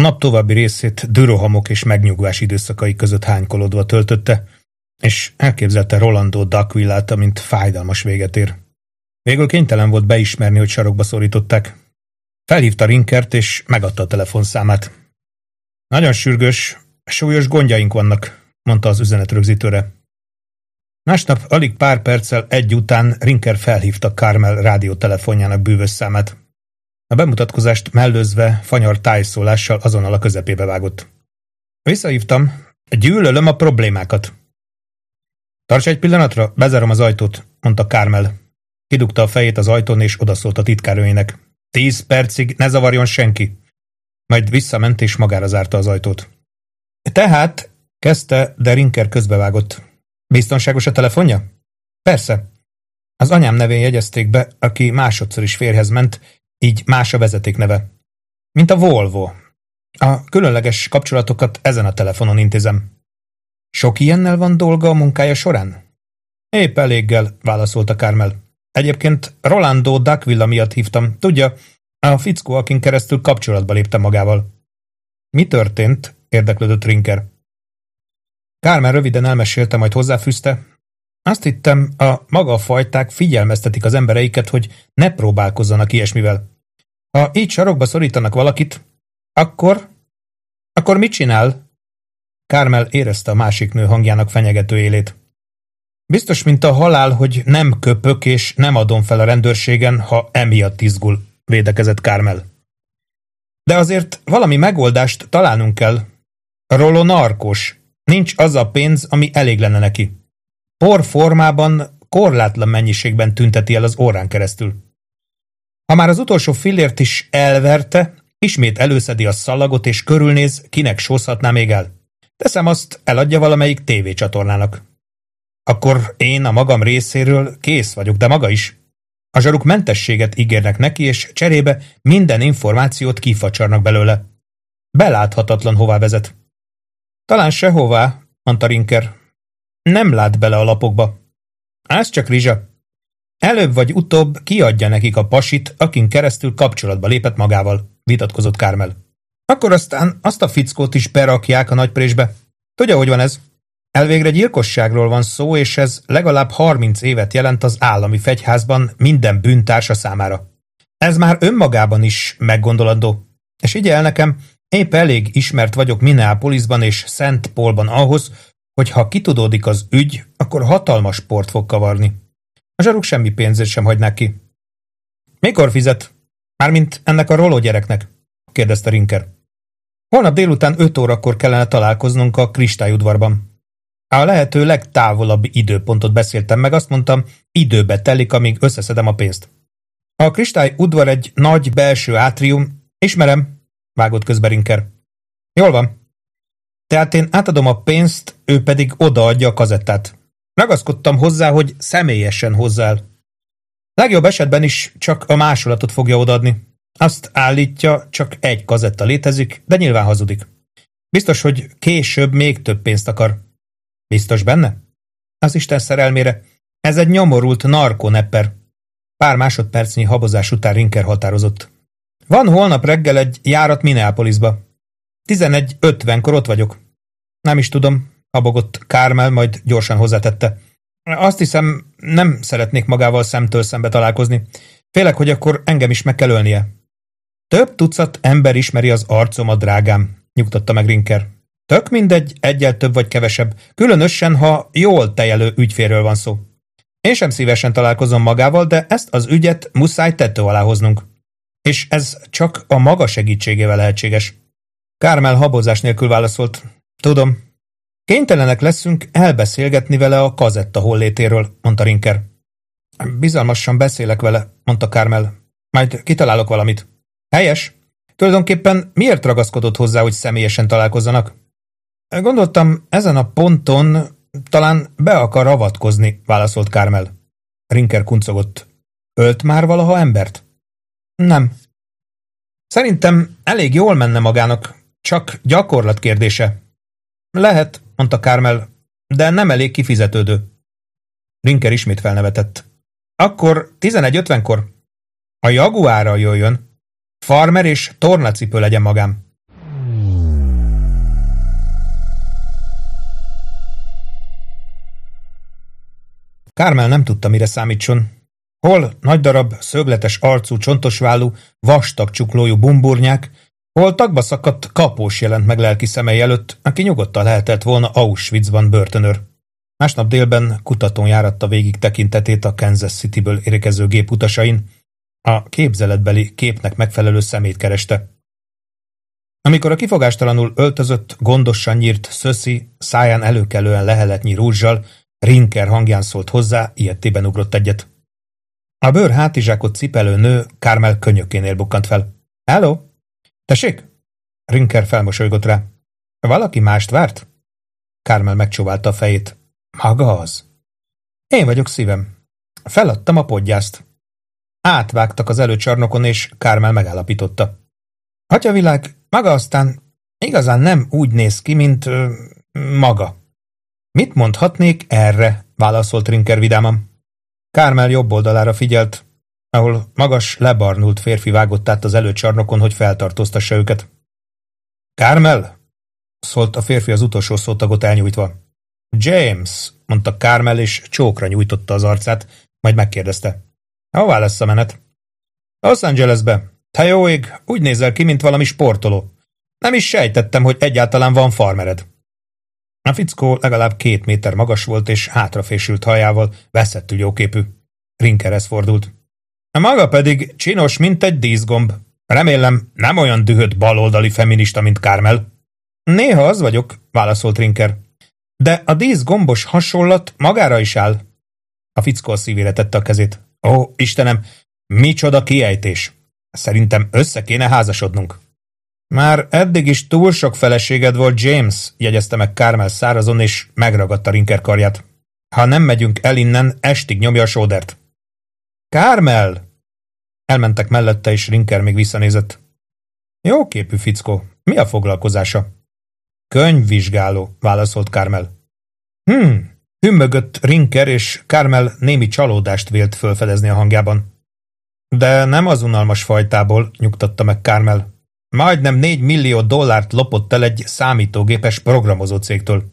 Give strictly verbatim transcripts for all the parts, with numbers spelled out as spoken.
nap további részét dürohamok és megnyugvás időszakai között hánykolódva töltötte, és elképzelte Rolando Duckville-át, mint fájdalmas véget ér. Végül kénytelen volt beismerni, hogy sarokba szorították. Felhívta Rinkert, és megadta a telefonszámát. Nagyon sürgős, súlyos gondjaink vannak, mondta az üzenetrögzítőre. Másnap alig pár perccel egy után Rinker felhívta Carmel rádiótelefonjának bűvös számát. A bemutatkozást mellőzve fanyar tájszólással azonnal a közepébe vágott. Visszahívtam, gyűlölöm a problémákat. Tarts egy pillanatra, bezárom az ajtót, mondta Carmel. Kidugta a fejét az ajtón, és odaszólt a titkárnőjének. Tíz percig ne zavarjon senki. Majd visszament, és magára zárta az ajtót. Tehát, kezdte, de Rinker közbevágott. Biztonságos a telefonja? Persze. Az anyám nevén jegyezték be, aki másodszor is férjhez ment, így más a vezetékneve. Mint a Volvo. A különleges kapcsolatokat ezen a telefonon intézem. Sok ilyennel van dolga a munkája során? Épp eléggel, válaszolta Carmel. Egyébként Rolando Duckville miatt hívtam. Tudja, a fickó, akin keresztül kapcsolatba léptem magával. Mi történt? Érdeklődött Rinker. Carmel röviden elmesélte, majd hozzáfűzte. Azt hittem, a maga fajták figyelmeztetik az embereiket, hogy ne próbálkozzanak ilyesmivel. Ha így sarokba szorítanak valakit, akkor... Akkor mit csinál? Carmel érezte a másik nő hangjának fenyegető élét. Biztos, mint a halál, hogy nem köpök és nem adom fel a rendőrségen, ha emiatt izgul, védekezett Carmel. De azért valami megoldást találnunk kell. Rollo narkos. Nincs az a pénz, ami elég lenne neki. Por formában, korlátlan mennyiségben tünteti el az órán keresztül. Ha már az utolsó fillért is elverte, ismét előszedi a szallagot és körülnéz, kinek sózhatná még el. Teszem azt, eladja valamelyik tévécsatornának. Akkor én a magam részéről kész vagyok, de maga is. A zsaruk mentességet ígérnek neki, és cserébe minden információt kifacsarnak belőle. Beláthatatlan hová vezet. Talán sehová, mondta Rinker. Nem lát bele a lapokba. Ez csak rizsa. Előbb vagy utóbb kiadja nekik a pasit, akin keresztül kapcsolatba lépett magával, vitatkozott Carmel. Akkor aztán azt a fickót is berakják a nagyprésbe. Tudja, hogy van ez? Elvégre gyilkosságról van szó, és ez legalább harminc évet jelent az állami fegyházban minden bűntársa számára. Ez már önmagában is meggondolandó. És igyel nekem, épp elég ismert vagyok Minneapolisban és Saint Paulban ahhoz, hogy ha kitudódik az ügy, akkor hatalmas port fog kavarni. A zsaruk semmi pénzét sem hagynák ki. Mikor fizet? Mármint ennek a Rollo gyereknek? Kérdezte Rinker. Holnap délután öt órakor kellene találkoznunk a Kristályudvarban. A lehető legtávolabbi időpontot beszéltem meg, azt mondtam, időbe telik, amíg összeszedem a pénzt. A Kristályudvar egy nagy belső átrium. Ismerem, vágott közbe Rinker. Jól van. Tehát én átadom a pénzt, ő pedig odaadja a kazettát. Ragaszkodtam hozzá, hogy személyesen hozzá el. Legjobb esetben is csak a másolatot fogja odaadni. Azt állítja, csak egy kazetta létezik, de nyilván hazudik. Biztos, hogy később még több pénzt akar. Biztos benne? Az Isten szerelmére. Ez egy nyomorult narkonepper. Pár másodpercnyi habozás után Rinker határozott. Van holnap reggel egy járat Minneapolisba. tizenegy ötvenkor ott vagyok. Nem is tudom, habogott Carmel, majd gyorsan hozzátette. Azt hiszem, nem szeretnék magával szemtől szembe találkozni. Félek, hogy akkor engem is meg kell ölnie. Több tucat ember ismeri az arcomat, drágám, nyugtatta meg Rinker. Tök mindegy, egyel több vagy kevesebb, különösen, ha jól tejelő ügyfélről van szó. Én sem szívesen találkozom magával, de ezt az ügyet muszáj tető alá hoznunk. És ez csak a maga segítségével lehetséges. Carmel habozás nélkül válaszolt. Tudom. Kénytelenek leszünk elbeszélgetni vele a kazetta hollétéről, mondta Rinker. Bizalmasan beszélek vele, mondta Carmel. Majd kitalálok valamit. Helyes. Tulajdonképpen miért ragaszkodott hozzá, hogy személyesen találkozzanak? Gondoltam, ezen a ponton talán be akar avatkozni, válaszolt Carmel. Rinker kuncogott. Ölt már valaha embert? Nem. Szerintem elég jól menne magának, csak gyakorlat kérdése. Lehet, mondta Carmel, de nem elég kifizetődő. Rinker ismét felnevetett. Akkor tizenegy ötvenkor? A Jaguárral jöjjön. Farmer és tornacipő legyen magám. Carmel nem tudta, mire számítson. Hol nagy darab, szögletes arcú, csontosvállú, vastag csuklójú bumburnyák, hol tagba szakadt kapós jelent meg lelki szemei előtt, aki nyugodtan lehetett volna Auschwitzban börtönőr. Másnap délben kutatón járatta végig tekintetét a Kansas Cityből érkező gép utasain, a képzeletbeli képnek megfelelő szemét kereste. Amikor a kifogástalanul öltözött, gondosan nyírt szöszi száján előkelően leheletnyi rúzsal, Rinker hangján szólt hozzá, ilyettében ugrott egyet. A bőr hátizsákot cipelő nő Carmel könyökénél bukkant fel. Hello? Tessék? Rinker felmosolygott rá. Valaki mást várt? Carmel megcsóválta a fejét. Maga az? Én vagyok, szívem. Feladtam a podgyászt. Átvágtak az előcsarnokon, és Carmel megállapította. Atyavilág, maga aztán igazán nem úgy néz ki, mint ö, maga. Mit mondhatnék erre? Válaszolt Rinker vidáman. Carmel jobb oldalára figyelt, ahol magas, lebarnult férfi vágott át az előcsarnokon, hogy feltartóztassa őket. Carmel? Szólt a férfi az utolsó szótagot elnyújtva. James, mondta Carmel, és csókra nyújtotta az arcát, majd megkérdezte. Hová lesz a menet? Los Angelesbe. Te jó ég, úgy nézel ki, mint valami sportoló. Nem is sejtettem, hogy egyáltalán van farmered. A fickó legalább két méter magas volt, és hátrafésült hajával veszettül jóképű. Rinkerhez fordult. A maga pedig csinos, mint egy díszgomb. Remélem, nem olyan dühött baloldali feminista, mint Carmel. Néha az vagyok, válaszolt Rinker. De a díszgombos hasonlat magára is áll. A fickó a szívére tette a kezét. Ó, Istenem, micsoda kiejtés! Szerintem össze kéne házasodnunk. Már eddig is túl sok feleséged volt, James, jegyezte meg Carmel szárazon, és megragadta Rinker karját. Ha nem megyünk el innen, estig nyomja a sódert. Carmel! Elmentek mellette, és Rinker még visszanézett. Jó képű fickó. Mi a foglalkozása? Könyvvizsgáló, válaszolt Carmel. Hm, hümmögött Rinker, és Carmel némi csalódást vélt fölfedezni a hangjában. De nem az unalmas fajtából, nyugtatta meg Carmel. Majdnem négy millió dollárt lopott el egy számítógépes programozó cégtől.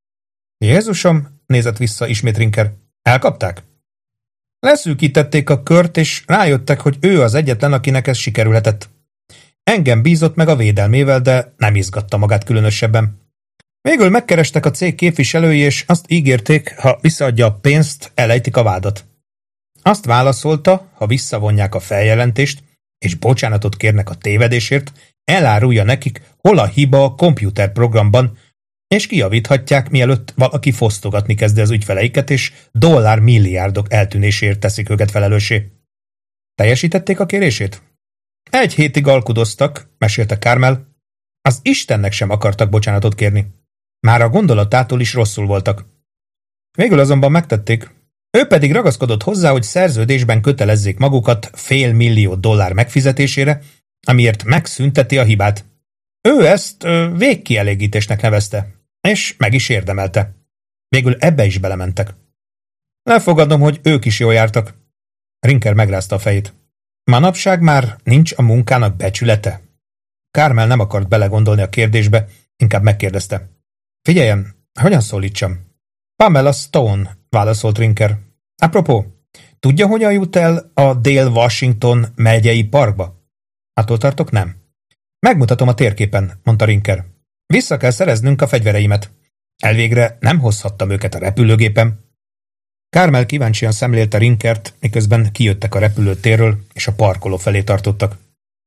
Jézusom, nézett vissza ismét Rinker. Elkapták? Leszűkítették a kört, és rájöttek, hogy ő az egyetlen, akinek ez sikerülhetett. Engem bízott meg a védelmével, de nem izgatta magát különösebben. Végül megkerestek a cég képviselői, és azt ígérték, ha visszaadja a pénzt, elejtik a vádat. Azt válaszolta, ha visszavonják a feljelentést, és bocsánatot kérnek a tévedésért, elárulja nekik, hol a hiba a komputerprogramban, és kijavíthatják, mielőtt valaki fosztogatni kezdi az ügyfeleiket, és dollár milliárdok eltűnéséért teszik őket felelőssé. Teljesítették a kérését? Egy hétig alkudoztak, mesélte Carmel. Az Istennek sem akartak bocsánatot kérni. Már a gondolatától is rosszul voltak. Végül azonban megtették. Ő pedig ragaszkodott hozzá, hogy szerződésben kötelezzék magukat fél millió dollár megfizetésére, amiért megszünteti a hibát. Ő ezt ö, végkielégítésnek nevezte, és meg is érdemelte. Végül ebbe is belementek. Lefogadom, hogy ők is jól jártak. Rinker megrázta a fejét. Manapság már nincs a munkának becsülete? Carmel nem akart belegondolni a kérdésbe, inkább megkérdezte. Figyeljen, hogyan szólítsam? Pamela Stone, válaszolt Rinker. Apropó, tudja, hogyan jut el a Dél-Washington megyei parkba? Attól tartok, nem. Megmutatom a térképen, mondta Rinker. Vissza kell szereznünk a fegyvereimet. Elvégre nem hozhattam őket a repülőgépen. Carmel kíváncsian szemlélte Rinkert, miközben kijöttek a repülőtérről, és a parkoló felé tartottak.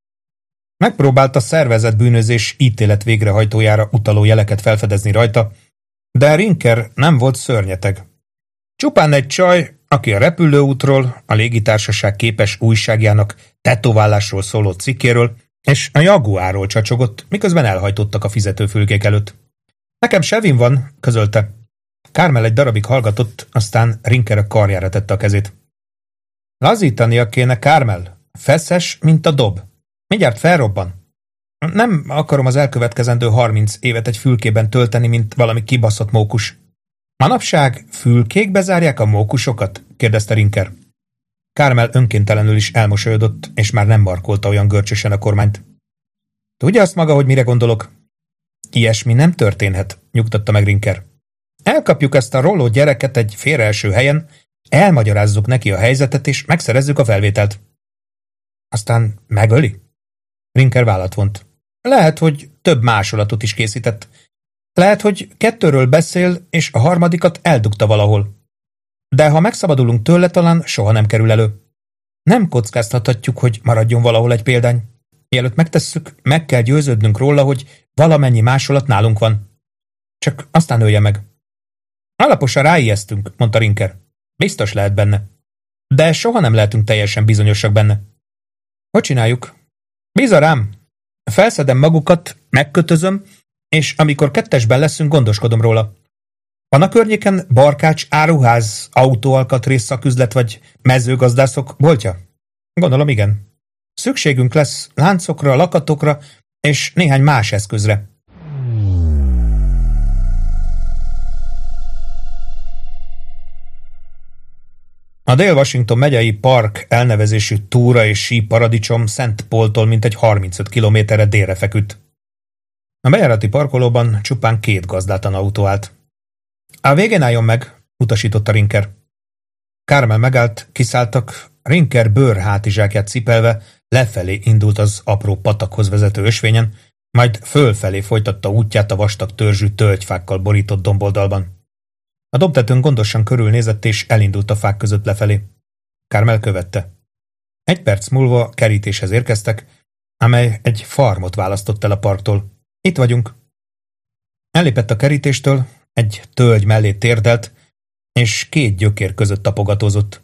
Megpróbálta szervezett bűnözés ítélet végrehajtójára utaló jeleket felfedezni rajta, de Rinker nem volt szörnyeteg. Csupán egy csaj, aki a repülőútról, a légitársaság képes újságjának tetoválásról szóló cikkéről és a Jaguárról csacsogott, miközben elhajtottak a fizetőfülkék előtt. Nekem Sevin van, közölte. Carmel egy darabig hallgatott, aztán Rinker a karjára tette a kezét. Lazítania kéne, Carmel. Feszes, mint a dob. Mindjárt felrobban. Nem akarom az elkövetkezendő harminc évet egy fülkében tölteni, mint valami kibaszott mókus. Manapság fülkékbe zárják a mókusokat? kérdezte Rinker. Carmel önkéntelenül is elmosolyodott, és már nem markolta olyan görcsösen a kormányt. Tudja azt maga, hogy mire gondolok? Ilyesmi nem történhet, nyugtatta meg Rinker. Elkapjuk ezt a rolló gyereket egy félreeső helyen, elmagyarázzuk neki a helyzetet, és megszerezzük a felvételt. Aztán megöli? Rinker vállat vont. Lehet, hogy több másolatot is készített. Lehet, hogy kettőről beszél, és a harmadikat eldugta valahol. De ha megszabadulunk tőle, talán soha nem kerül elő. Nem kockáztathatjuk, hogy maradjon valahol egy példány. Mielőtt megtesszük, meg kell győződnünk róla, hogy valamennyi másolat nálunk van. Csak aztán ölje meg. Alaposan ráijesztünk, mondta Rinker. Biztos lehet benne. De soha nem lehetünk teljesen bizonyosak benne. Hogy csináljuk? Bízza rám. Felszedem magukat, megkötözöm, és amikor kettesben leszünk, gondoskodom róla. Van a környéken barkács, áruház, autóalkatrész szaküzlet vagy mezőgazdászok boltja? Gondolom igen. Szükségünk lesz láncokra, lakatokra és néhány más eszközre. A Dél-Washington megyei park elnevezésű túra és sí paradicsom Szent Paultól mintegy harmincöt kilométerre délre feküdt. A bejárati parkolóban csupán két gazdátlan autó állt. A végén álljon meg, utasította Rinker. Carmel megállt, kiszálltak, Rinker bőrhátizsákját cipelve lefelé indult az apró patakhoz vezető ösvényen, majd fölfelé folytatta útját a vastag törzsű tölgyfákkal borított domboldalban. A dombtetőn gondosan körülnézett és elindult a fák között lefelé. Carmel követte. Egy perc múlva kerítéshez érkeztek, amely egy farmot választott el a parktól. Itt vagyunk. Ellépett a kerítéstől, egy tölgy mellé térdelt, és két gyökér között tapogatózott.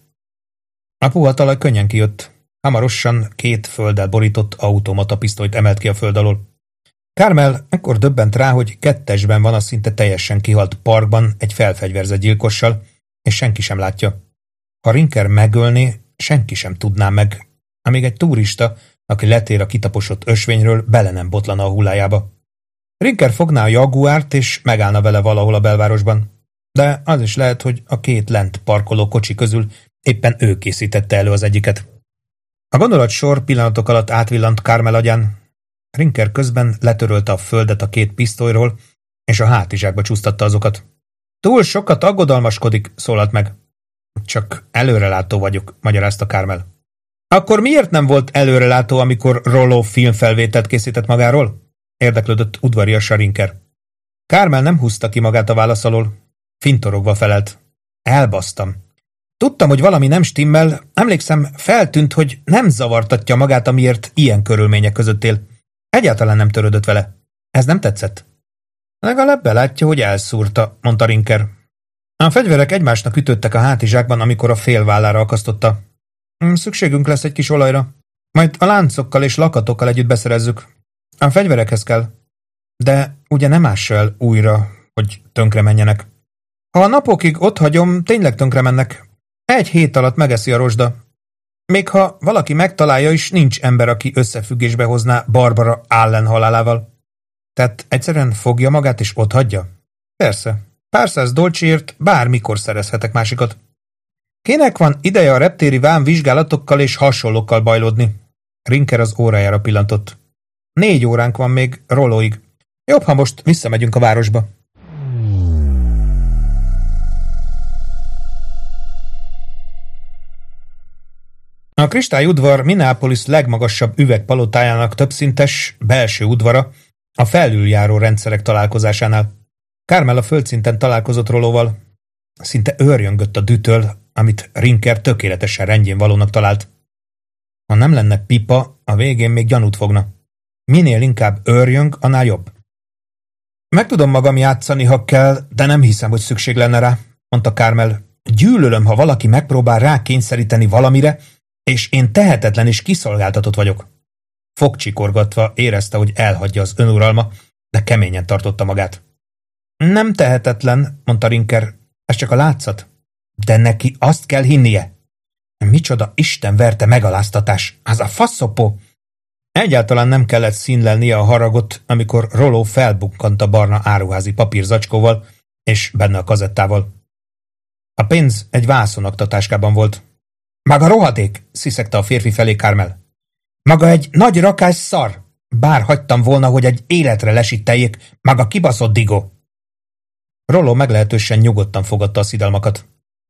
A puha talaj könnyen kijött. Hamarosan két földdel borított automata pisztolyt emelt ki a föld alól. Carmel ekkor döbbent rá, hogy kettesben van a szinte teljesen kihalt parkban egy felfegyverzett gyilkossal, és senki sem látja. Ha Rinker megölné, senki sem tudná meg, amíg egy turista, aki letér a kitaposott ösvényről, bele nem botlana a hullájába. Rinker fogná a jaguárt, és megállna vele valahol a belvárosban. De az is lehet, hogy a két lent parkoló kocsi közül éppen ő készítette elő az egyiket. A gondolatsor pillanatok alatt átvillant Carmel agyán. Rinker közben letörölte a földet a két pisztolyról, és a hátizsákba csúsztatta azokat. Túl sokat aggodalmaskodik, szólalt meg. Csak előrelátó vagyok, magyarázta Carmel. Akkor miért nem volt előrelátó, amikor Rollo filmfelvételt készített magáról? Érdeklődött udvariasan Rinker. Carmel nem húzta ki magát a válasz alól. Fintorogva felelt. Elbasztam. Tudtam, hogy valami nem stimmel, emlékszem, feltűnt, hogy nem zavartatja magát, amiért ilyen körülmények között él. Egyáltalán nem törődött vele. Ez nem tetszett. Legalább belátja, hogy elszúrta, mondta Rinker. A fegyverek egymásnak ütöttek a hátizsákban, amikor a félvállára akasztotta. Szükségünk lesz egy kis olajra. Majd a láncokkal és lakatokkal együtt beszerezzük. A fegyverekhez kell. De ugye nem ássa el újra, hogy tönkre menjenek. Ha a napokig ott hagyom, tényleg tönkre mennek. Egy hét alatt megeszi a rozsda. Még ha valaki megtalálja is, nincs ember, aki összefüggésbe hozná Barbara Allen halálával. Tehát egyszerűen fogja magát és ott hagyja? Persze. Pár száz dolcsiért bármikor szerezhetek másikat. Kinek van ideje a reptéri vám vizsgálatokkal és hasonlókkal bajlódni? Rinker az órájára pillantott. Négy óránk van még Rollóig. Jobb, ha most visszamegyünk a városba. A kristályudvar Minneapolis legmagasabb üvegpalotájának többszintes, belső udvara a felüljáró rendszerek találkozásánál. Carmel a földszinten találkozott Rollóval. Szinte őrjöngött a dühtől, amit Rinker tökéletesen rendjén valónak talált. Ha nem lenne pipa, a végén még gyanút fogna. Minél inkább őrjöng, annál jobb. Meg tudom magam játszani, ha kell, de nem hiszem, hogy szükség lenne rá, mondta Carmel. Gyűlölöm, ha valaki megpróbál rákényszeríteni valamire, és én tehetetlen és kiszolgáltatott vagyok. Fogcsikorgatva érezte, hogy elhagyja az önuralma, de keményen tartotta magát. Nem tehetetlen, mondta Rinker, ez csak a látszat. De neki azt kell hinnie. Micsoda Isten verte megaláztatás, az a faszopó! Egyáltalán nem kellett színlelnie a haragot, amikor Rollo felbukkant a barna áruházi papírzacskóval, és benne a kazettával. A pénz egy vászonaktatáskában volt. Maga rohadék, sziszegte a férfi felé Carmel. Maga egy nagy rakás szar! Bár hagytam volna, hogy egy életre lesitteljék, maga kibaszott digó! Rollo meglehetősen nyugodtan fogadta a szidalmakat.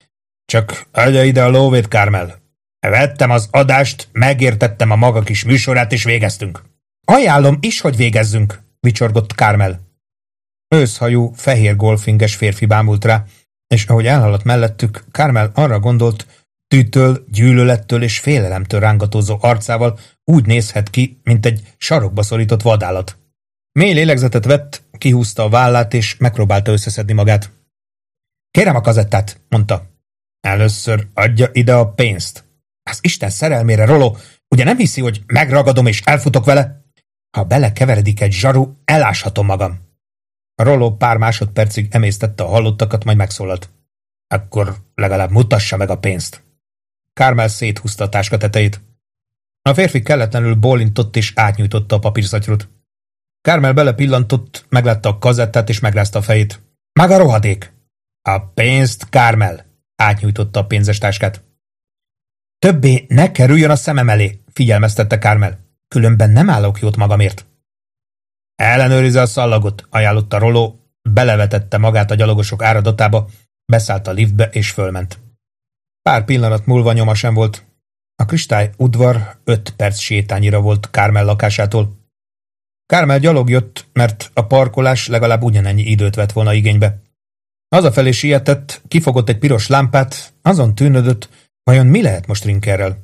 Csak adja ide a lóvét, Carmel. Vettem az adást, megértettem a maga kis műsorát, és végeztünk. Ajánlom is, hogy végezzünk, vicsorgott Carmel. Őszhajú, fehér golfinges férfi bámult rá, és ahogy elhaladt mellettük, Carmel arra gondolt, tűtől, gyűlölettől és félelemtől rángatózó arcával úgy nézhet ki, mint egy sarokba szorított vadállat. Mély lélegzetet vett, kihúzta a vállát, és megpróbálta összeszedni magát. Kérem a kazettát, mondta. Először adja ide a pénzt. Az Isten szerelmére, Rollo, ugye nem hiszi, hogy megragadom és elfutok vele? Ha belekeveredik egy zsaru, eláshatom magam. Rollo pár másodpercig emésztette a hallottakat, majd megszólalt. Akkor legalább mutassa meg a pénzt. Carmel széthúzta a táska tetejét. A férfi kelletlenül bólintott és átnyújtotta a papírszatyrot. Carmel belepillantott, meglátta a kazettát és megrázta a fejét. Maga rohadék! A pénzt, Carmel! Átnyújtotta a pénzes táskát. Többé ne kerüljön a szemem elé, figyelmeztette Carmel. Különben nem állok jót magamért. Ellenőrizze a szallagot, ajánlotta Rollo, belevetette magát a gyalogosok áradatába, beszállt a liftbe és fölment. Pár pillanat múlva nyoma sem volt. A kristály udvar öt perc sétányira volt Carmel lakásától. Carmel gyalog jött, mert a parkolás legalább ugyanennyi időt vett volna igénybe. Hazafelé sietett, kifogott egy piros lámpát, azon tűnődött, vajon mi lehet most Rinkerrel.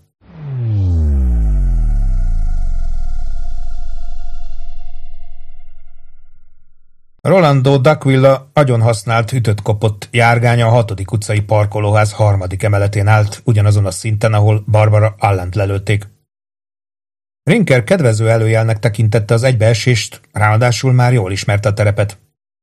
Rolando D'Aquila agyon használt, ütött-kopott járgánya a hatodik utcai parkolóház harmadik emeletén állt, ugyanazon a szinten, ahol Barbara Allent lelőtték. Rinker kedvező előjelnek tekintette az egybeesést, ráadásul már jól ismerte a terepet.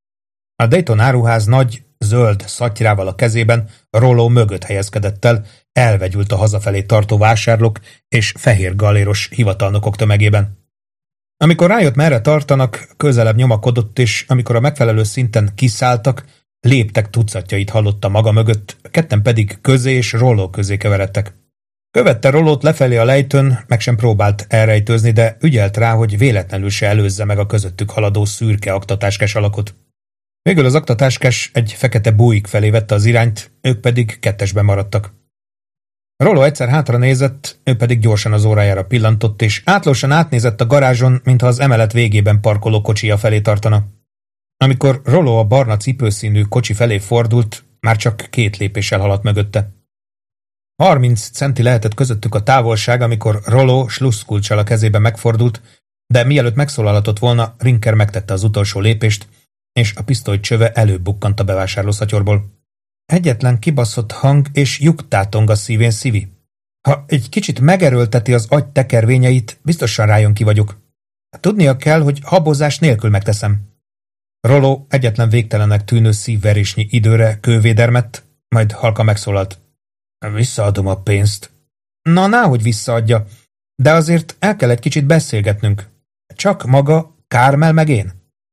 A Dayton áruház nagy, zöld szatyrával a kezében Rollo mögött helyezkedett el, elvegyült a hazafelé tartó vásárlók és fehér galéros hivatalnokok tömegében. Amikor rájött, merre tartanak, közelebb nyomakodott, és amikor a megfelelő szinten kiszálltak, léptek tucatjait hallotta maga mögött, ketten pedig közé és Rollo közé keveredtek. Követte Rollót lefelé a lejtőn, meg sem próbált elrejtőzni, de ügyelt rá, hogy véletlenül se előzze meg a közöttük haladó szürke aktatáskás alakot. Végül az aktatáskás egy fekete bújik felé vette az irányt, ők pedig kettesben maradtak. Rollo egyszer hátra nézett, ő pedig gyorsan az órájára pillantott, és átlósan átnézett a garázson, mintha az emelet végében parkoló kocsija felé tartana. Amikor Rollo a barna cipőszínű kocsi felé fordult, már csak két lépéssel haladt mögötte. Harminc centi lehetett közöttük a távolság, amikor Rollo slusszkulccsal a kezében megfordult, de mielőtt megszólalhatott volna, Rinker megtette az utolsó lépést, és a pisztoly csöve előbb bukkant a bevásárlószatyorból. Egyetlen kibaszott hang és lyuktátong a szívén szívi. Ha egy kicsit megerőlteti az agy tekervényeit, biztosan rájön ki vagyok. Tudnia kell, hogy habozás nélkül megteszem. Rollo egyetlen végtelenek tűnő szívverésnyi időre kővédermett, majd halka megszólalt. Visszaadom a pénzt. Na, náhogy visszaadja, de azért el kell egy kicsit beszélgetnünk. Csak maga, Carmel meg én.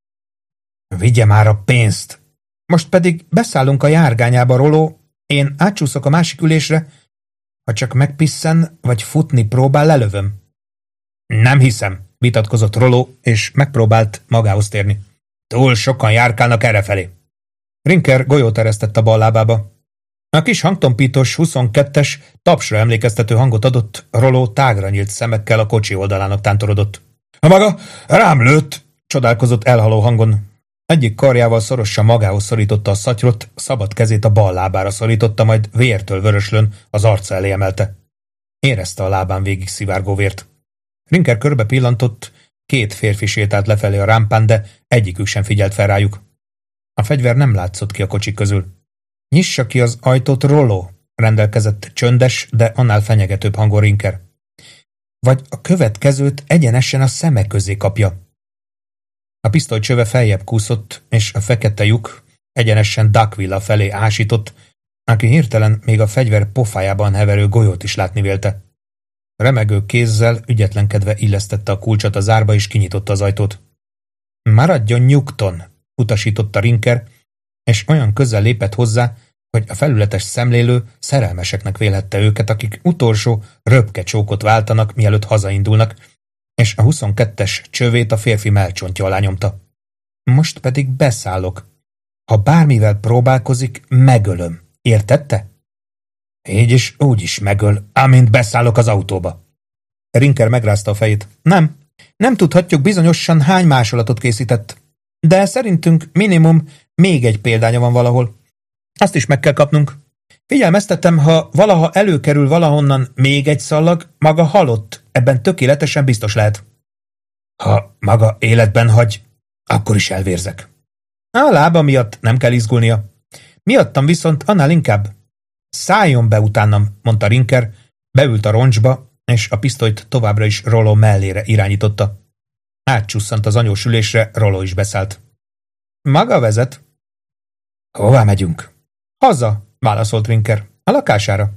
Vigye már a pénzt! Most pedig beszállunk a járgányába, Rollo, én átcsúszok a másik ülésre, ha csak megpisszen, vagy futni próbál, lelövöm. Nem hiszem, vitatkozott Rollo, és megpróbált magához térni. Túl sokan járkálnak errefelé. Rinker golyót eresztett a bal lábába. A kis hangtompítós huszonkettes tapsra emlékeztető hangot adott, Rollo tágra nyílt szemekkel a kocsi oldalának tántorodott. Ha maga rám lőtt, csodálkozott elhaló hangon. Egyik karjával szorosan magához szorította a szatyrot, szabad kezét a bal lábára szorította, majd vértől vöröslön az arca elé emelte. Érezte a lábán végig szivárgó vért. Rinker körbe pillantott, két férfi sétált lefelé a rámpán, de egyikük sem figyelt fel rájuk. A fegyver nem látszott ki a kocsik közül. Nyissa ki az ajtót, Rollo, rendelkezett csöndes, de annál fenyegetőbb hangon Rinker. Vagy a következőt egyenesen a szeme közé kapja. A pisztoly csöve feljebb kúszott, és a fekete lyuk egyenesen D'Aquila felé ásított, aki hirtelen még a fegyver pofájában heverő golyót is látni vélte. Remegő kézzel ügyetlenkedve illesztette a kulcsot a zárba, és kinyitotta az ajtót. Maradjon nyugton, utasította Rinker, és olyan közel lépett hozzá, hogy a felületes szemlélő szerelmeseknek vélhette őket, akik utolsó röpke csókot váltanak, mielőtt hazaindulnak, és a huszonkettes csövét a férfi mellcsontja alá nyomta. Most pedig beszállok. Ha bármivel próbálkozik, megölöm. Értette? Így is, úgy is megöl, amint beszállok az autóba. Rinker megrázta a fejét. Nem, nem tudhatjuk bizonyosan hány másolatot készített. De szerintünk minimum még egy példánya van valahol. Azt is meg kell kapnunk. Figyelmeztetem, ha valaha előkerül valahonnan még egy szallag, maga halott, ebben tökéletesen biztos lehet. Ha maga életben hagy, akkor is elvérzek. A lába miatt nem kell izgulnia. Miattam viszont annál inkább. Szálljon be utánam, mondta Rinker, beült a roncsba, és a pisztolyt továbbra is Rollo mellére irányította. Átcsusszant az anyós ülésre, Rollo is beszállt. Maga vezet? Hová megyünk? Haza, válaszolt Rinker. A lakására.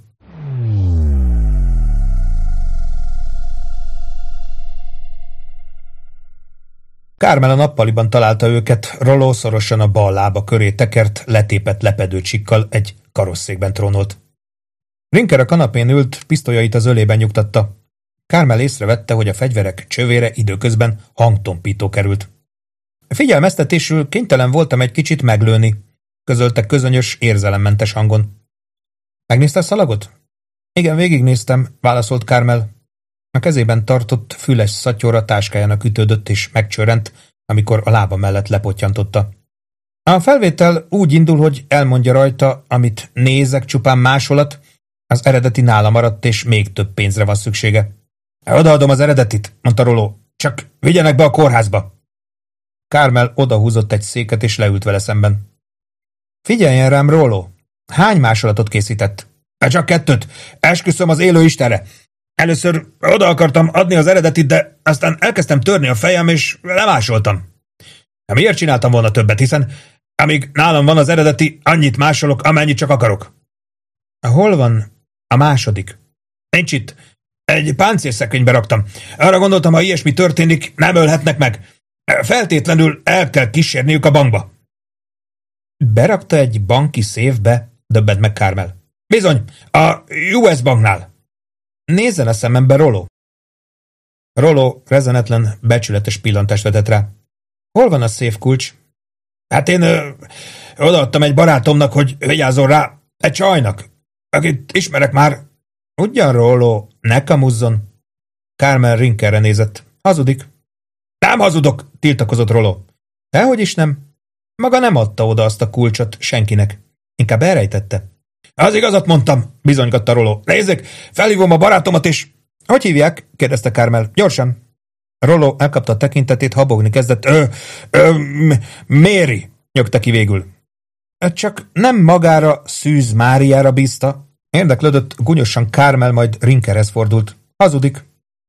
Carmel a nappaliban találta őket, Rollo szorosan a bal lába köré tekert, letépett lepedőcsikkal egy karosszékben trónolt. Rinker a kanapén ült, pisztolyait az ölében nyugtatta. Carmel észrevette, hogy a fegyverek csövére időközben hangtompító került. Figyelmeztetésül kénytelen voltam egy kicsit meglőni, közölte közönyös, érzelemmentes hangon. Megnézte a szalagot? Igen, végignéztem, válaszolt Carmel. A kezében tartott füles szatyor táskájának ütődött és megcsörrent, amikor a lába mellett lepottyantotta. A felvétel úgy indul, hogy elmondja rajta, amit nézek, csupán másolat, az eredeti nála maradt, és még több pénzre van szüksége. Odaadom az eredetit, mondta Rollo, csak vigyenek be a kórházba. Carmel odahúzott egy széket, és leült vele szemben. Figyeljen rám, Rollo, hány másolatot készített? Csak kettőt, esküszöm az élő Istenre. Először oda akartam adni az eredetit, de aztán elkezdtem törni a fejem, és lemásoltam. Miért csináltam volna többet, hiszen amíg nálam van az eredeti, annyit másolok, amennyit csak akarok. Hol van a második? Nincs itt. Egy páncélszekrénybe raktam. Arra gondoltam, ha ilyesmi történik, nem ölhetnek meg. Feltétlenül el kell kísérniük a bankba. Berakta egy banki széfbe, döbbent meg Carmel. Bizony, a U S banknál. Nézzen a szemembe, Rollo. Rollo rezenetlen, becsületes pillantást vetett rá. Hol van a széf kulcs? Hát én ö, odaadtam egy barátomnak, hogy vigyázzon rá, egy csajnak, akit ismerek már. Ugyan, Rollo, ne kamuzzon. Carmel Rinkerre nézett. Hazudik. Nem hazudok, tiltakozott Rollo. Dehogy is nem. Maga nem adta oda azt a kulcsot senkinek. Inkább elrejtette. Az igazat mondtam, bizonygatta Rollo. Nézzék, felhívom a barátomat, és... Hogy hívják? kérdezte Carmel. Gyorsan. Rollo elkapta a tekintetét, habogni kezdett. Ö, ö, Mary, nyögte ki végül. Csak nem magára, Szűz Máriára bízta. Érdeklődött gúnyosan Carmel, majd Rinkerhez fordult. Hazudik.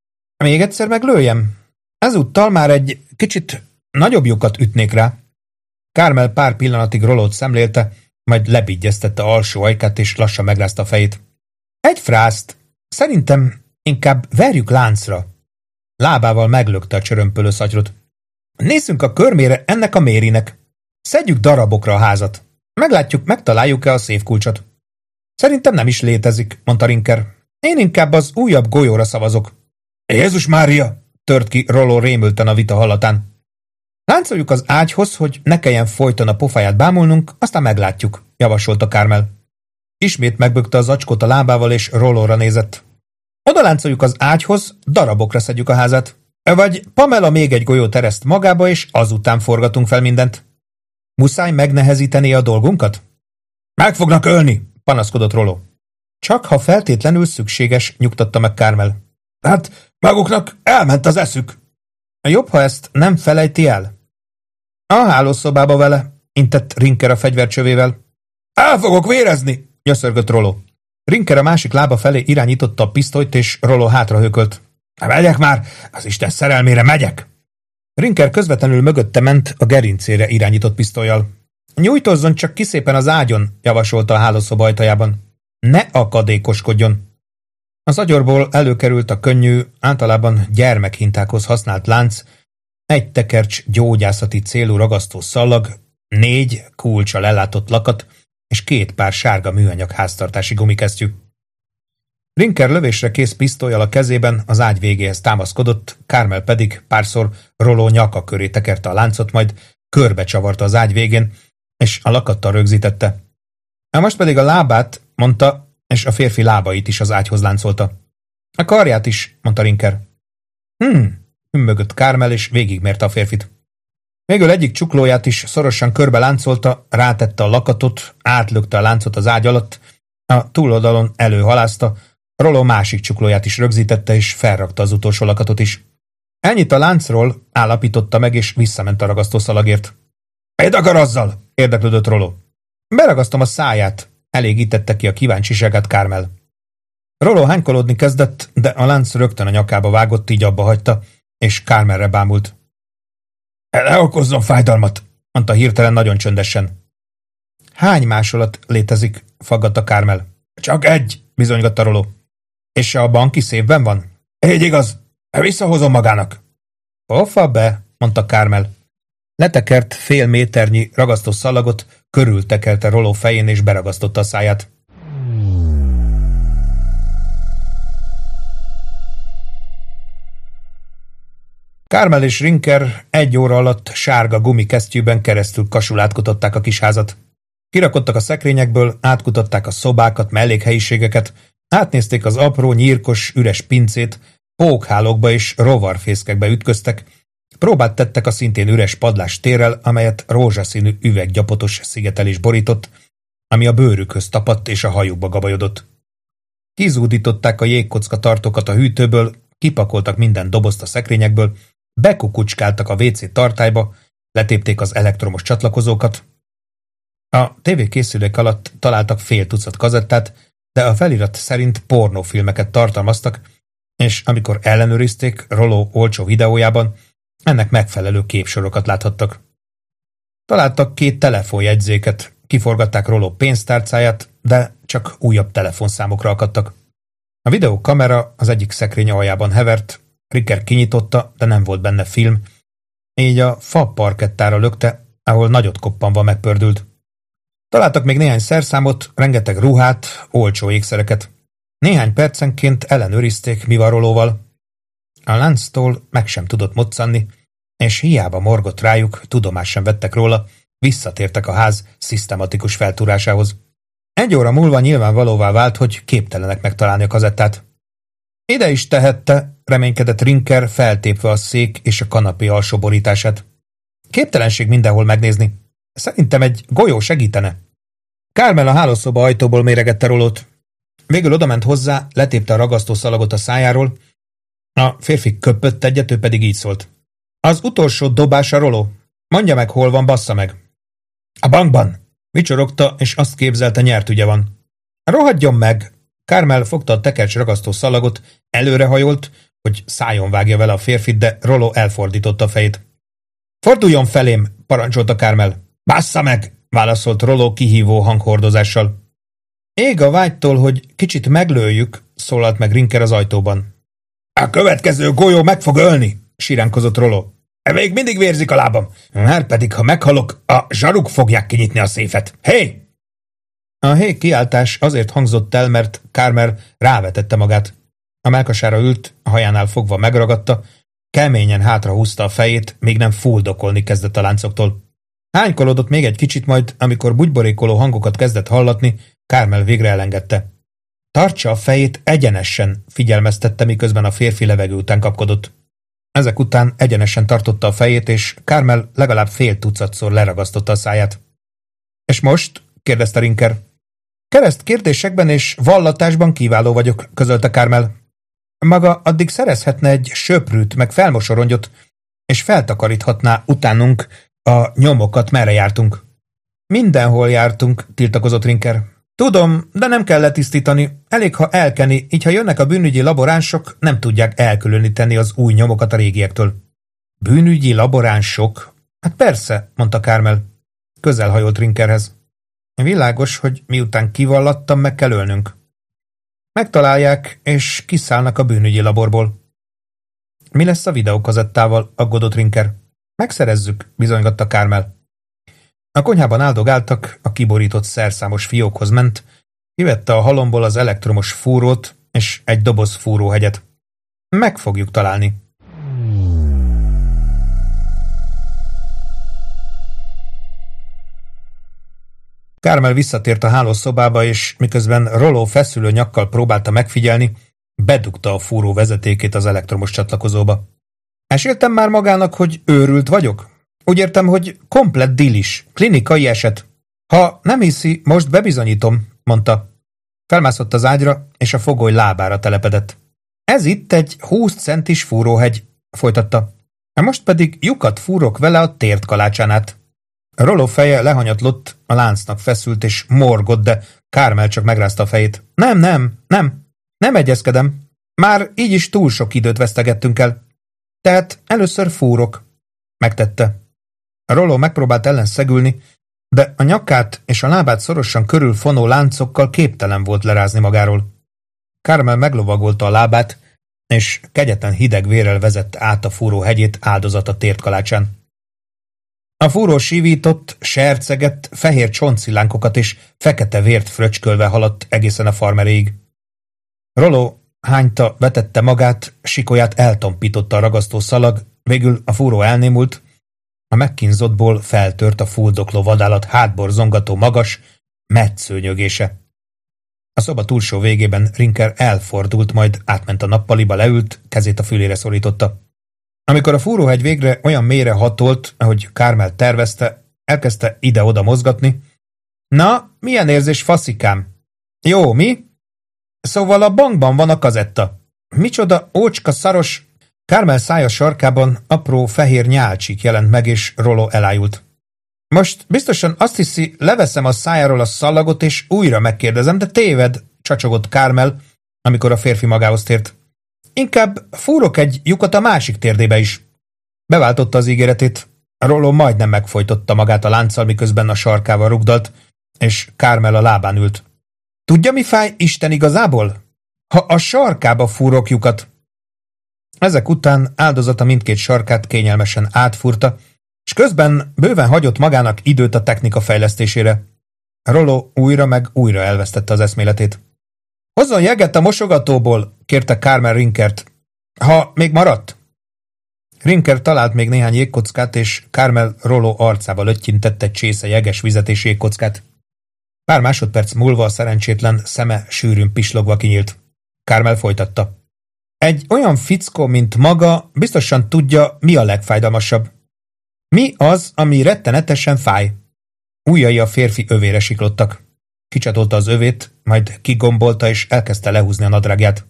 Még egyszer meglőjem? Ezúttal már egy kicsit nagyobb lyukat ütnék rá. Carmel pár pillanatig Rollót szemlélte, majd lebigyeztette alsó ajkát, és lassan megrázta a fejét. Egy frászt. Szerintem inkább verjük láncra. Lábával meglökte a csörömpölő szatyrot. Nézzünk a körmére ennek a Mérinek. Szedjük darabokra a házat. Meglátjuk, megtaláljuk-e a széfkulcsot. Szerintem nem is létezik, mondta Rinker. Én inkább az újabb golyóra szavazok. Jézus Mária! Tört ki Rollo rémülten a vita hallatán. Láncoljuk az ágyhoz, hogy ne kelljen folyton a pofáját bámulnunk, aztán meglátjuk, javasolta Carmel. Ismét megbökte az acskót a lábával, és Rollóra nézett. Oda láncoljuk az ágyhoz, darabokra szedjük a házat. Vagy Pamela még egy golyót ereszt magába, és azután forgatunk fel mindent. Muszáj megnehezíteni a dolgunkat? Meg fognak ölni, panaszkodott Rollo. Csak ha feltétlenül szükséges, nyugtatta meg Carmel. Hát maguknak elment az eszük. Jobb, ha ezt nem felejti el. A hálószobába vele, intett Rinker a fegyvercsövével. El fogok vérezni, nyöszörgött Rollo. Rinker a másik lába felé irányította a pisztolyt, és Rollo hátrahökölt. Megyek már, az Isten szerelmére megyek! Rinker közvetlenül mögötte ment a gerincére irányított pisztollyal. Nyújtozzon csak ki szépen az ágyon, javasolta a hálószoba ajtajában. Ne akadékoskodjon! Az agyorból előkerült a könnyű, általában gyermekhintákhoz használt lánc, egy tekercs gyógyászati célú ragasztó szallag, négy kulccsal ellátott lakat és két pár sárga műanyag háztartási gumikesztyű. Rinker lövésre kész pisztollyal a kezében az ágy végéhez támaszkodott, Carmel pedig párszor Rollo nyaka köré tekerte a láncot, majd körbe csavarta az ágy végén, és a lakattal rögzítette. Most pedig a lábát, mondta, és a férfi lábait is az ágyhoz láncolta. A karját is, mondta Rinker. Hm, hümmögött Carmel, és végigmérte a férfit. Végül egyik csuklóját is szorosan körbe láncolta, rátette a lakatot, átlökte a láncot az ágy alatt, a túloldalon előhalázta, Rollo másik csuklóját is rögzítette, és felrakta az utolsó lakatot is. Elnyit a láncról, állapította meg, és visszament a ragasztószalagért. Mit akar azzal? Érdeklődött Rollo. Beragasztom a száját, elégítette ki a kíváncsiságát Carmel. Rollo hánykolódni kezdett, de a lánc rögtön a nyakába vágott, így abba hagyta, és Carmelre bámult. Ne okozzon fájdalmat, mondta hirtelen nagyon csöndesen. Hány másolat létezik? Faggatta Carmel. Csak egy, bizonygatta Rollo. És a banki szépben van? Így igaz, visszahozom magának. Pofa be, mondta Carmel. Letekert fél méternyi ragasztó szalagot, körültekelte Rollo fején, és beragasztotta a száját. Carmel és Rinker egy óra alatt sárga gumikesztyűben keresztül kasulátkutatták a kis házat. Kirakottak a szekrényekből, átkutatták a szobákat, mellékhelyiségeket, átnézték az apró, nyírkos, üres pincét, pókhálókba és rovarfészkekbe ütköztek, próbát tettek a szintén üres padlás térrel, amelyet rózsaszínű üveggyapotos szigetelés borított, ami a bőrükhöz tapadt és a hajukba gabajodott. Kizúdították a jégkocka tartókat a hűtőből, kipakoltak minden dobozt a szekrényekből, bekukucskáltak a vé cé tartályba, letépték az elektromos csatlakozókat. A tévékészülék alatt találtak fél tucat kazettát, de a felirat szerint pornófilmeket tartalmaztak, és amikor ellenőrizték Rollo olcsó videójában, ennek megfelelő képsorokat láthattak. Találtak két telefonjegyzéket, kiforgatták Rollo pénztárcáját, de csak újabb telefonszámokra akadtak. A videókamera az egyik szekrény aljában hevert, Rinker kinyitotta, de nem volt benne film, így a fa parkettára lökte, ahol nagyot koppanva megpördült. Találtak még néhány szerszámot, rengeteg ruhát, olcsó ékszereket. Néhány percenként ellenőrizték, mi van Rollóval. A lánctól meg sem tudott moccanni, és hiába morgott rájuk, tudomást sem vettek róla, visszatértek a ház szisztematikus feltúrásához. Egy óra múlva nyilvánvalóvá vált, hogy képtelenek megtalálni a kazettát. Ide is tehette, reménykedett Rinker, feltépve a szék és a kanapé alsó borítását. Képtelenség mindenhol megnézni. Szerintem egy golyó segítene. Carmel a hálószoba ajtóból méregette Rollót. Végül odament hozzá, letépte a ragasztószalagot a szájáról. A férfi köpött egyet, ő pedig így szólt. Az utolsó dobása, Rollo. Mondja meg, hol van, bassza meg. A bankban. Vicsorogta, és azt képzelte, nyert ügye van. Rohadjon meg! Carmel fogta a tekercs ragasztó szalagot, előrehajolt, hogy szájon vágja vele a férfit, de Rollo elfordította a fejét. Forduljon felém, parancsolta Carmel. Bassza meg! Válaszolt Rollo kihívó hanghordozással. Ég a vágytól, hogy kicsit meglőjük, szólalt meg Rinker az ajtóban. A következő golyó meg fog ölni, siránkozott Rollo. Még mindig vérzik a lábam. Már pedig, ha meghalok, a zsaruk fogják kinyitni a széfet. Hé! A hé kiáltás azért hangzott el, mert Carmel rávetette magát. A mellkasára ült, a hajánál fogva megragadta, keményen hátrahúzta a fejét, még nem fuldokolni kezdett a láncoktól. Hánykolódott még egy kicsit, majd, amikor bugyborékoló hangokat kezdett hallatni, Carmel végre elengedte. Tartsa a fejét egyenesen, figyelmeztette, miközben a férfi levegő után kapkodott. Ezek után egyenesen tartotta a fejét, és Carmel legalább fél tucatszor leragasztotta a száját. És most? Kérdezte Rinker. Kereszt kérdésekben és vallatásban kiváló vagyok, közölte Carmel. Maga addig szerezhetne egy söprűt, meg felmosorongyot, és feltakaríthatná utánunk a nyomokat, merre jártunk. Mindenhol jártunk, tiltakozott Rinker. Tudom, de nem kell letisztítani. Elég, ha elkeni, így ha jönnek a bűnügyi laboránsok, nem tudják elkülöníteni az új nyomokat a régiektől. Bűnügyi laboránsok? Hát persze, mondta Carmel. Közelhajolt Rinkerhez. Világos, hogy miután kivallattam, meg kell ölnünk. Megtalálják, és kiszállnak a bűnügyi laborból. Mi lesz a videókazettával, aggódott Rinker. Megszerezzük, bizonygatta Carmel. A konyhában áldogáltak, a kiborított szerszámos fiókhoz ment, kivette a halomból az elektromos fúrót és egy doboz fúróhegyet. Meg fogjuk találni. Carmel visszatért a hálószobába, és miközben Rollo feszülő nyakkal próbálta megfigyelni, bedugta a fúró vezetékét az elektromos csatlakozóba. Meséltem már magának, hogy őrült vagyok? Úgy értem, hogy komplett dilis, klinikai eset. Ha nem hiszi, most bebizonyítom, mondta. Felmászott az ágyra, és a fogoly lábára telepedett. Ez itt egy húsz centis fúróhegy, folytatta. Most pedig lyukat fúrok vele a tért kalácsán át. Rollo feje lehanyatlott, a láncnak feszült és morgott, de Carmel csak megrázta a fejét. Nem, nem, nem, nem egyezkedem. Már így is túl sok időt vesztegettünk el. Tehát először fúrok. Megtette. Rollo megpróbált ellenszegülni, de a nyakát és a lábát szorosan körülfonó láncokkal képtelen volt lerázni magáról. Carmel meglovagolta a lábát, és kegyetlen hideg vérrel vezette át a fúró hegyét áldozata tértkalácsán. A fúró sívított, sercegett, fehér csontszillánkokat és fekete vért fröcskölve haladt egészen a farmeréig. Rollo hányta, vetette magát, sikolyát eltompította a ragasztó szalag, végül a fúró elnémult, a megkínzottból feltört a fuldokló vadállat hátborzongató magas, metsző nyögése. A szoba túlsó végében Rinker elfordult, majd átment a nappaliba, leült, kezét a fülére szorította. Amikor a fúróhegy végre olyan mélyre hatolt, ahogy Carmel tervezte, elkezdte ide-oda mozgatni. Na, milyen érzés, faszikám? Jó, mi? Szóval a bankban van a kazetta. Micsoda ócska szaros... Carmel szája sarkában apró fehér nyálcsik jelent meg, és Rollo elájult. Most biztosan azt hiszi, leveszem a szájáról a szallagot, és újra megkérdezem, de téved, csacsogott Carmel, amikor a férfi magához tért. Inkább fúrok egy lyukat a másik térdébe is. Beváltotta az ígéretét. Rollo majdnem megfojtotta magát a lánccal, miközben a sarkával rugdalt, és Carmel a lábán ült. Tudja, mi fáj Isten igazából? Ha a sarkába fúrok lyukat. Ezek után áldozata mindkét sarkát kényelmesen átfúrta, és közben bőven hagyott magának időt a technika fejlesztésére. Rollo újra meg újra elvesztette az eszméletét. Hozzon jeget a mosogatóból, kérte Carmel Rinkert. Ha még maradt? Rinker talált még néhány jégkockát, és Carmel Rollo arcába löttyintett egy csésze jeges vizet és jégkockát. Pár másodperc múlva a szerencsétlen szeme sűrűn pislogva kinyílt. Carmel folytatta. Egy olyan fickó, mint maga, biztosan tudja, mi a legfájdalmasabb. Mi az, ami rettenetesen fáj? Ujjai a férfi övére siklottak. Kicsatolta az övét, majd kigombolta és elkezdte lehúzni a nadrágját.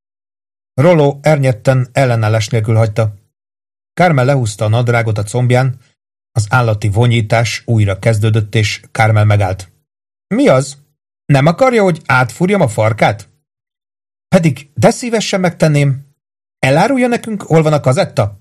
Rollo ernyetten ellenállás nélkül hagyta. Carmel lehúzta a nadrágot a combján, az állati vonyítás újra kezdődött, és Carmel megállt. Mi az? Nem akarja, hogy átfúrjam a farkát? Pedig de szívesen megtenném. Elárulja nekünk, hol van a kazetta?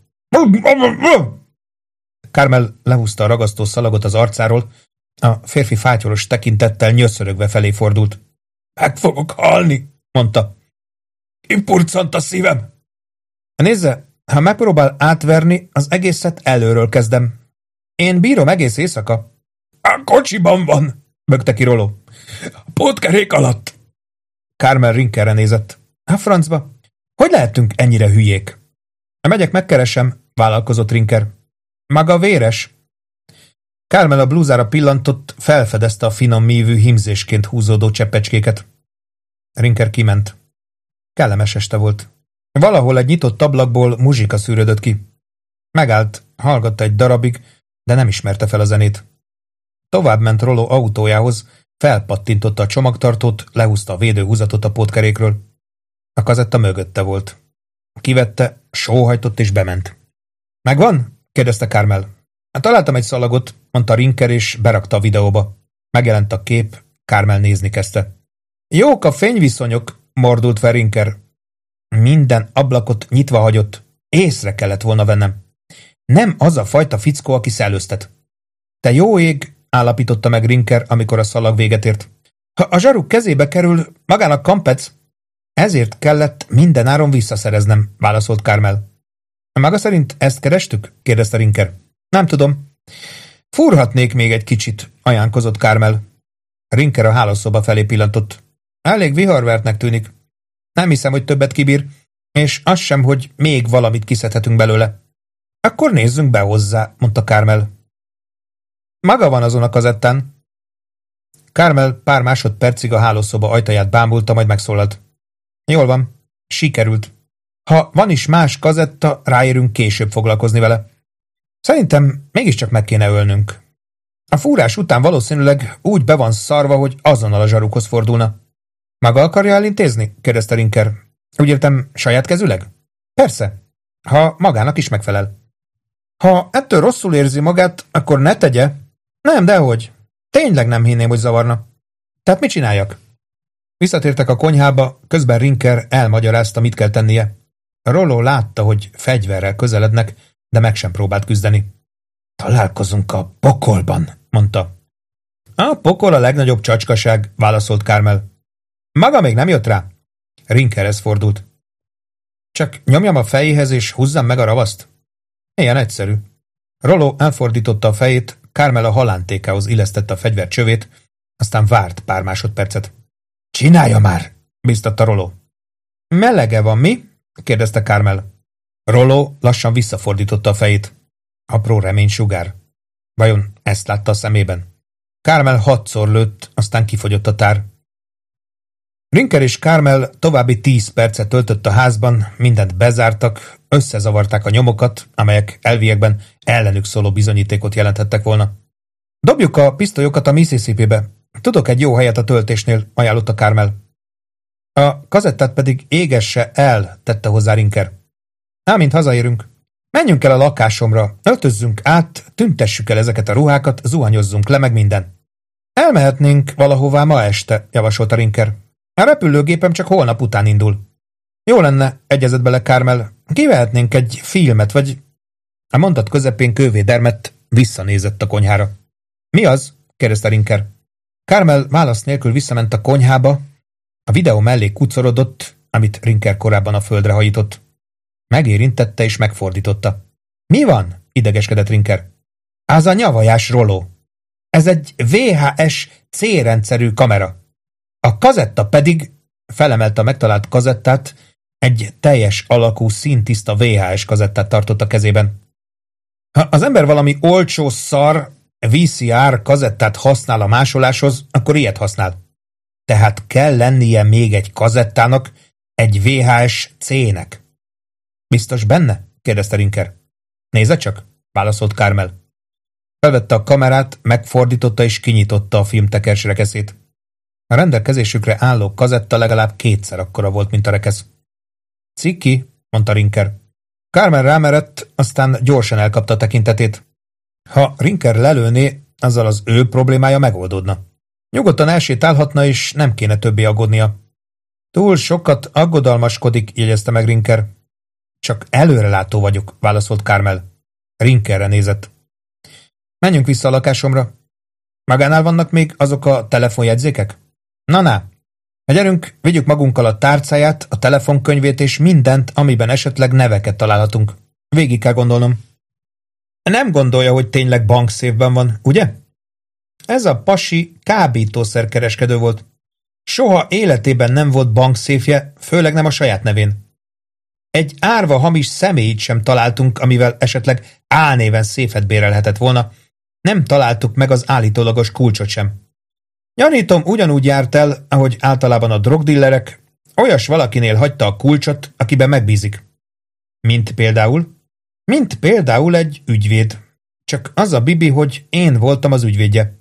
Carmel lehúzta a ragasztó szalagot az arcáról, a férfi fátyolos tekintettel nyöszörögve felé fordult. Meg fogok halni, mondta. Kipurcant a szívem. Nézze, ha megpróbál átverni, az egészet előről kezdem. Én bírom egész éjszaka. A kocsiban van, bökte ki Rollo. A pótkerék alatt. Carmel Rinkerre nézett. A francba, hogy lehetünk ennyire hülyék? Megyek, megkeresem, vállalkozott Rinker. Maga véres? Carmel a blúzára pillantott, felfedezte a finom mívű hímzésként húzódó cseppecskéket. Rinker kiment. Kellemes este volt. Valahol egy nyitott ablakból muzsika szűrődött ki. Megállt, hallgatta egy darabig, de nem ismerte fel a zenét. Tovább ment Rollo autójához, felpattintotta a csomagtartót, lehúzta a védőhúzatot a pótkerékről. A kazetta mögötte volt. Kivette, sóhajtott és bement. Megvan? kérdezte Carmel. Hát találtam egy szalagot, mondta Rinker, és berakta a videóba. Megjelent a kép, Carmel nézni kezdte. Jók a fényviszonyok, mordult fel Rinker. Minden ablakot nyitva hagyott. Észre kellett volna vennem. Nem az a fajta fickó, aki szellőztet. Te jó ég, állapította meg Rinker, amikor a szalag véget ért. Ha a zsaruk kezébe kerül, magának kampec. Ezért kellett mindenáron visszaszereznem, válaszolt Carmel. Maga szerint ezt kerestük? kérdezte Rinker. Nem tudom. Fúrhatnék még egy kicsit, ajánlkozott Carmel. Rinker a hálószoba felé pillantott. Elég viharvertnek tűnik. Nem hiszem, hogy többet kibír, és az sem, hogy még valamit kiszedhetünk belőle. Akkor nézzünk be hozzá, mondta Carmel. Maga van azon a kazettán. Carmel pár másodpercig a hálószoba ajtaját bámulta, majd megszólalt. Jól van, sikerült. Ha van is más kazetta, ráérünk később foglalkozni vele. Szerintem mégiscsak meg kéne ölnünk. A fúrás után valószínűleg úgy be van szarva, hogy azonnal a zsarukhoz fordulna. Maga akarja elintézni? Kérdezte Rinker. Úgy értem, saját kezüleg? Persze, ha magának is megfelel. Ha ettől rosszul érzi magát, akkor ne tegye. Nem, dehogy. Tényleg nem hinném, hogy zavarna. Tehát mit csináljak? Visszatértek a konyhába, közben Rinker elmagyarázta, mit kell tennie. Rollo látta, hogy fegyverrel közelednek, de meg sem próbált küzdeni. Találkozunk a pokolban, mondta. A pokol a legnagyobb csacskaság, válaszolt Carmel. Maga még nem jött rá? Rinkerhez fordult. Csak nyomjam a fejéhez és húzzam meg a ravaszt? Ilyen egyszerű. Rollo elfordította a fejét, Carmel a halántékához illesztette a fegyver csövét, aztán várt pár másodpercet. Csinálja már, bíztatta Rollo. Melege van, mi? kérdezte Carmel. Rollo lassan visszafordította a fejét. Apró reménysugár. Vajon ezt látta a szemében? Carmel hatszor lőtt, aztán kifogyott a tár. Rinker és Carmel további tíz percet töltött a házban, mindent bezártak, összezavarták a nyomokat, amelyek elviekben ellenük szóló bizonyítékot jelenthettek volna. Dobjuk a pisztolyokat a Mississippibe. Tudok egy jó helyet a töltésnél, ajánlotta Carmel. A kazettát pedig égesse el, tette hozzá Rinker. Amint hazaérünk. Menjünk el a lakásomra, öltözzünk át, tüntessük el ezeket a ruhákat, zuhanyozzunk le, meg minden. Elmehetnénk valahová ma este, javasolta Rinker. A repülőgépem csak holnap után indul. Jó lenne, egyezett bele Carmel. Kivehetnénk egy filmet, vagy... A mondat közepén kővé dermedt, visszanézett a konyhára. Mi az? kérdezte Rinker. Carmel válasz nélkül visszament a konyhába, a videó mellé kucorodott, amit Rinker korábban a földre hajított. Megérintette és megfordította. Mi van? Idegeskedett Rinker. Az a nyavajás Rollo. Ez egy vé há es C-rendszerű kamera. A kazetta pedig, felemelte a megtalált kazettát, egy teljes alakú, színtiszta vé há es kazettát tartott a kezében. Ha az ember valami olcsó szar vé cé er kazettát használ a másoláshoz, akkor ilyet használ. Tehát kell lennie még egy kazettának, egy vé há es C-nek. Biztos benne? kérdezte Rinker. Nézze csak, válaszolt Carmel. Felvette a kamerát, megfordította és kinyitotta a filmtekercs rekeszét. A rendelkezésükre álló kazetta legalább kétszer akkora volt, mint a rekesz. Ciki, mondta Rinker. Carmel rámerett, aztán gyorsan elkapta a tekintetét. Ha Rinker lelőné, azzal az ő problémája megoldódna. Nyugodtan elsétálhatna, és nem kéne többé aggódnia. Túl sokat aggodalmaskodik, jegyezte meg Rinker. Csak előrelátó vagyok, válaszolt Carmel. Rinkerre nézett. Menjünk vissza a lakásomra. Magánál vannak még azok a telefonjegyzékek? Na-na, gyerünk, vigyük magunkkal a tárcáját, a telefonkönyvét és mindent, amiben esetleg neveket találhatunk. Végig kell gondolnom. Nem gondolja, hogy tényleg bankszéfben van, ugye? Ez a pasi kábítószerkereskedő volt. Soha életében nem volt bankszéfje, főleg nem a saját nevén. Egy árva hamis személyt sem találtunk, amivel esetleg álnéven széfet bérelhetett volna. Nem találtuk meg az állítólagos kulcsot sem. Gyanítom, ugyanúgy járt el, ahogy általában a drogdillerek, olyas valakinél hagyta a kulcsot, akiben megbízik. Mint például? Mint például egy ügyvéd. Csak az a bibi, hogy én voltam az ügyvédje.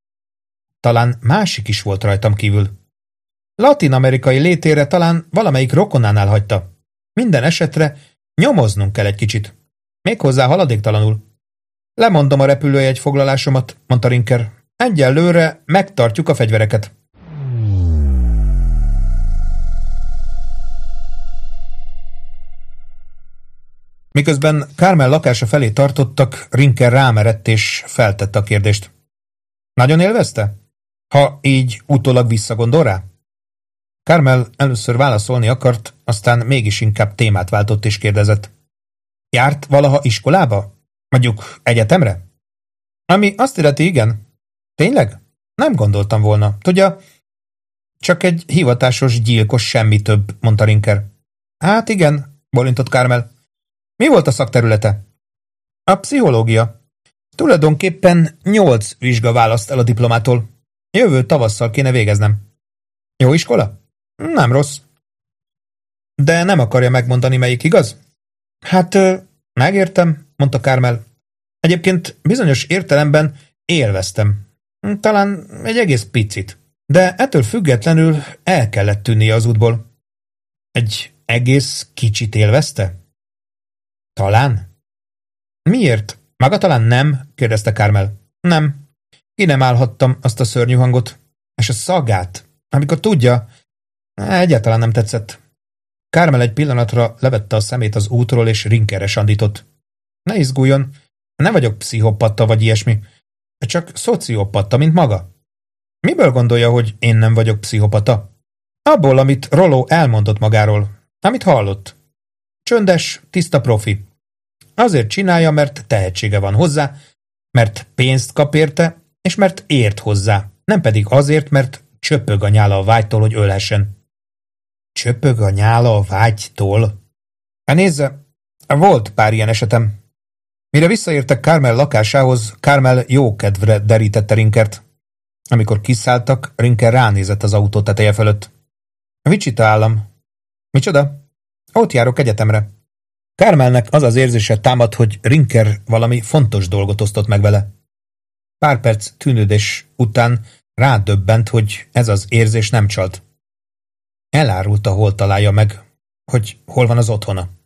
Talán másik is volt rajtam kívül. Latin-amerikai létére talán valamelyik rokonánál hagyta. Minden esetre nyomoznunk kell egy kicsit. Méghozzá haladéktalanul. Lemondom a repülőjegy foglalásomat, mondta Rinker. Egyelőre megtartjuk a fegyvereket. Miközben Carmel lakása felé tartottak, Rinker rámerett és feltette a kérdést. Nagyon élvezte? Ha így utólag visszagondol rá? Carmel először válaszolni akart, aztán mégis inkább témát váltott és kérdezett. Járt valaha iskolába? Mondjuk egyetemre? Ami azt illeti, igen. Tényleg? Nem gondoltam volna. Tudja, csak egy hivatásos gyilkos, semmi több, mondta Rinker. Hát igen, bólintott Carmel. Mi volt a szakterülete? A pszichológia. Tulajdonképpen nyolc vizsga választ el a diplomától. Jövő tavasszal kéne végeznem. Jó iskola? Nem rossz. De nem akarja megmondani, melyik, igaz? Hát, megértem, mondta Carmel. Egyébként bizonyos értelemben élveztem. Talán egy egész picit. De ettől függetlenül el kellett tűnnie az útból. Egy egész kicsit élvezte? Talán? Miért? Maga talán nem? kérdezte Carmel. Nem. Ki nem állhattam azt a szörnyű hangot. És a szagát, amikor tudja, egyáltalán nem tetszett. Carmel egy pillanatra levette a szemét az útról, és Rinkerre sandított. Ne izguljon, nem vagyok pszichopatta vagy ilyesmi, csak szociopatta, mint maga. Miből gondolja, hogy én nem vagyok pszichopata? Abból, amit Rollo elmondott magáról, amit hallott. Csöndes, tiszta profi. Azért csinálja, mert tehetsége van hozzá, mert pénzt kap érte, és mert ért hozzá, nem pedig azért, mert csöpög a nyála a vágytól, hogy ölhessen. Csöpög a nyála a vágytól? Hát nézze, volt pár ilyen esetem. Mire visszaértek Carmel lakásához, Carmel jó kedvre derítette Rinkert. Amikor kiszálltak, Rinker ránézett az autó teteje fölött. Wichita állam. Micsoda? Ott járok egyetemre. Carmelnek az az érzése támad, hogy Rinker valami fontos dolgot osztott meg vele. Pár perc tűnődés után rádöbbent, hogy ez az érzés nem csalt. Elárulta, hol találja meg, hogy hol van az otthona.